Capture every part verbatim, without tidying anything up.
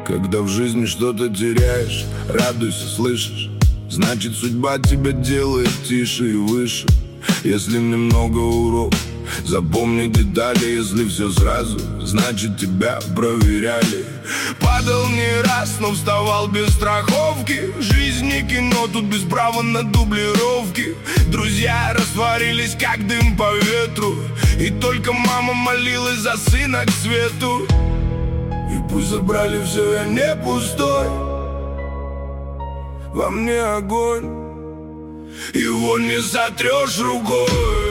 Когда в жизни что-то теряешь, радуйся, слышишь? Значит, судьба тебя делает тише и выше. Если немного урок, запомни детали. Если все сразу, значит тебя проверяли. Падал не раз, но вставал без страховки. Жизнь не кино, тут без права на дублировки. Друзья растворились, как дым по ветру, и только мама молилась за сына к свету. И пусть забрали все, я не пустой, во мне огонь, его не сотрешь рукой.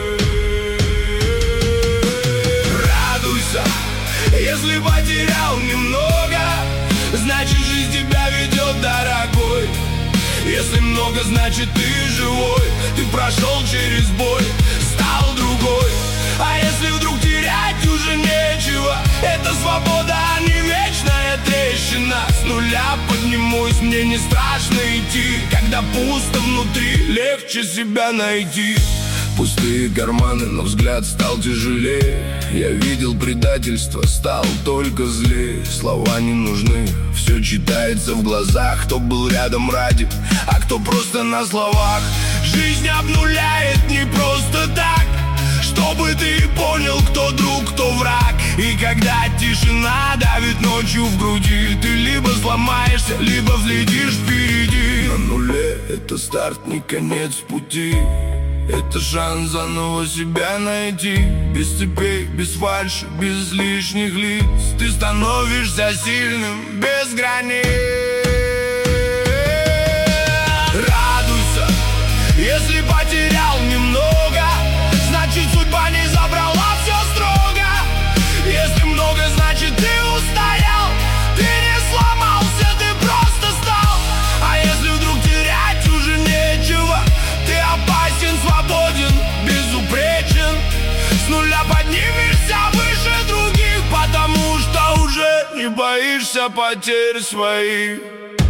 Радуйся, если потерял немного, значит жизнь тебя ведет, дорогой. Если много, значит ты живой. Ты прошел через боль, стал другой. А если вдруг терять уже нечего, это свобода, а не вечная трещина. С нуля поднимусь, мне не страшно идти. Когда пусто внутри, легче себя найти. Пустые карманы, но взгляд стал тяжелее. Я видел предательство, стал только злее. Слова не нужны, все читается в глазах. Кто был рядом ради, а кто просто на словах. Жизнь обнуляет не просто так, чтобы ты понял, кто друг, кто враг. И когда тишина давит ночью в груди, ты либо сломаешься, либо взлетишь впереди. На нуле это старт, не конец пути. Это шанс заново себя найти. Без цепей, без фальши, без лишних лиц. Ты становишься сильным, без границ. Радуйся, если потерял немного, значит судьба не забрала все строго. Если много, значит ты устоял, ты не сломался, ты просто стал. А если вдруг терять уже нечего, ты опасен, свободен, безупречен. С нуля поднимешься выше других, потому что уже не боишься потерь своих.